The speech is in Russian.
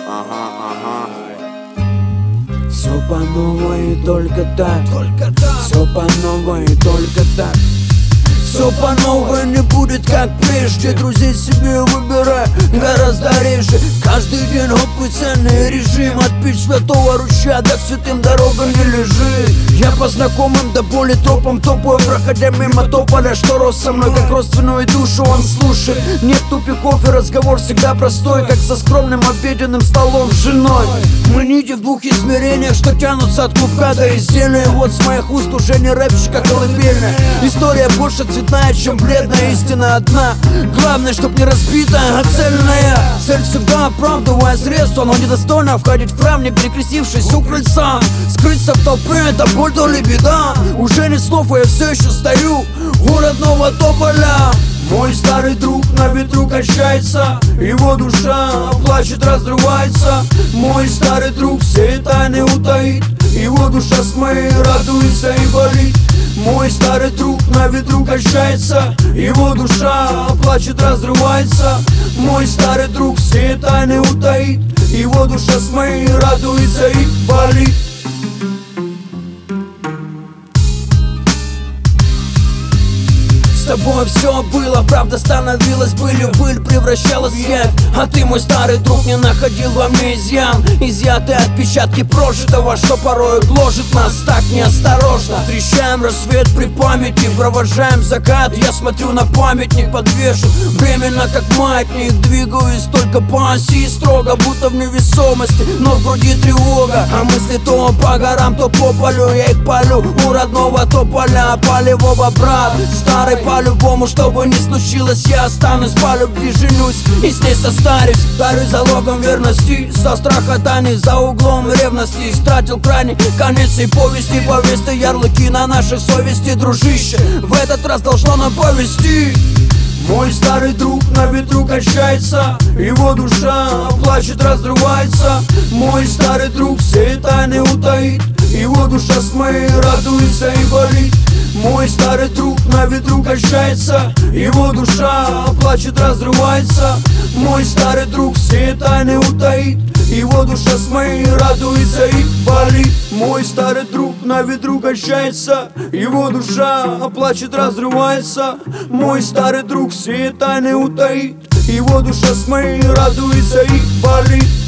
Все по новой и только так. Все по новой и только так. Все по новой не будет как прежде. Друзей себе выбирай гораздо реже. Каждый день опыт, ценный режим. От пить святого ручья до к святым дорога не лежит. Я по знакомым до боли тропам топаю, проходя мимо тополя, что рос со мной как родственную душу он слушает. Нет тупиков и разговор всегда простой, как со скромным обеденным столом с женой. Мы нити в двух измерениях, что тянутся от клубка до изделия. Вот с моих уст уже не рэпчик, а колыбельная. История больше цветная, чем бледная, истина одна. Главное, чтоб не разбитая, а цельная. Цель всегда оправдывая средства, но недостойно входить в храм, не перекрестившись у крыльца. Скрыться в толпе — это боль, то ли беда. Уже не снов, а я все еще стою у родного тополя. Мой старый друг на ветру качается, его душа плачет, разрывается. Мой старый друг все тайны утаит, его душа с моей радуется и болит. Мой старый друг на ветру качается, его душа плачет, разрывается. Мой старый друг все тайны утаит, его душа с моей радуется и болит. С тобой все было, правда становилась былью, быль превращалась в явь. А ты, мой старый друг, не находил во мне изъян. Изъятые отпечатки прожитого, что порой гложет нас так неосторожно. Встречаем рассвет при памяти, провожаем закат. Я смотрю на памятник, подвешу временно как маятник. Двигаюсь только по оси строго, будто в невесомости, но в груди тревога. А мысли то по горам, то по полю, я их палю у родного тополя, полевого брат. Старый по-любому, что бы ни случилось, я останусь по любви, женюсь и с ней состарюсь. Дарю залогом верности, со страха тайны, за углом ревности. Истратил крайний конец и повести, повести ярлыки на нашей совести, дружище. В этот раз должно нам повести. Мой старый друг на ветру качается, его душа плачет, разрывается. Мой старый друг все тайны утаит, его душа с моей радуется и болит. Мой старый друг на ветру качается, его душа плачет, разрывается. Мой старый друг все тайны утаит, его душа с моей радуется и болит. Мой старый друг на ветру качается, его душа плачет, разрывается. Мой старый друг все тайны утаит, его душа с моей радуется и болит.